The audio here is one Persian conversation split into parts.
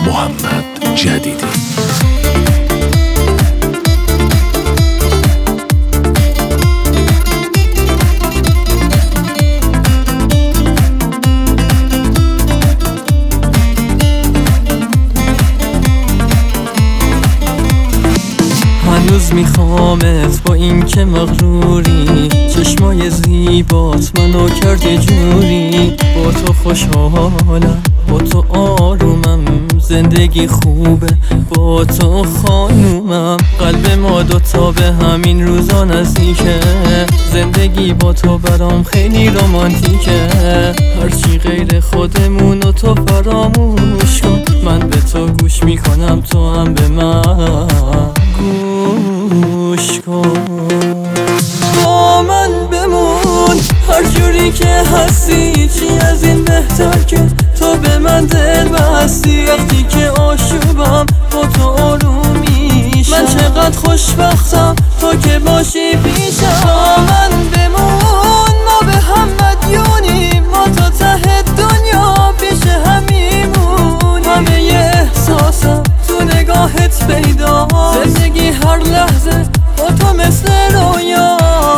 محمد جدیدی. هنوز میخوامت با این که مغروری، چشمای زیبات منو کرده جوری. با تو خوشحالم، با تو آرومم، زندگی خوبه با تو خانومم. قلب ما دوتا به همین روزا نزدیکه، زندگی با تو برام خیلی رومانتیکه. هرچی غیر خودمونو تو فراموش کن، من به تو گوش میکنم، تو هم به من گوش کن. با من بمون هر جوری که هستی، چی از این بهتر که تو به من دل بستی. وقتی که آشوبم با تو آروم میشم، من چقدر خوشبختم تو که باشی پیشم. با من بمون ما به هم مدیونیم، ما تا ته دنیا پیش هم میمونیم. همه ی احساسم تو نگاهت پیدا، زندگی هر لحظه با تو مثل رویا.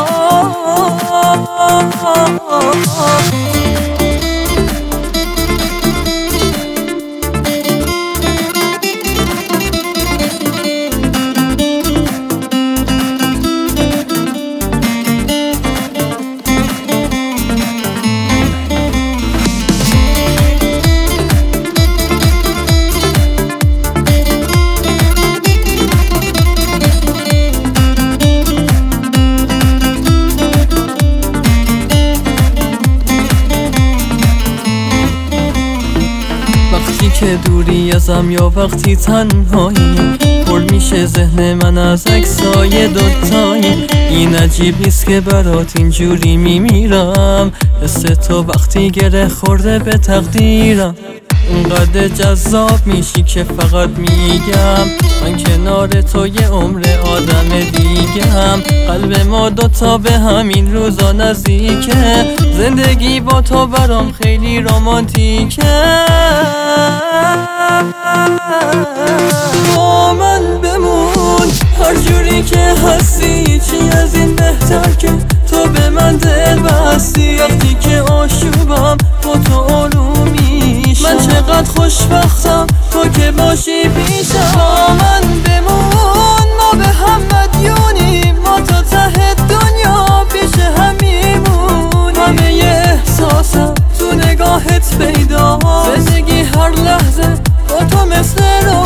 وقتی که دوری ازم یا وقتی تنهایی، پر میشه ذهن من از عکسای دوتایی. این عجیب نیست که برات اینجوری میمیرم، حس تو وقتی گره خورده به تقدیرم. اونقدر جذاب میشی که فقط میگم، من کنار تو یه عمر آدم دیگم. قلب ما دوتا به همین روزا نزدیکه، زندگی با تو برام خیلی رومانتیکه. با من بمون هر جوری که هستی، چی از این بهتر که تو به من دل بستی. وقتی که آشوبم با تو آروم میشم، من چقدر خوشبختم تو که باشی پیشم. با من بمون ما به هم مدیونیم، ما تا ته دنیا پیش هم میمونیم. همه ی احساسم تو نگاهت پیدا، زندگی هر لحظه با تو مثل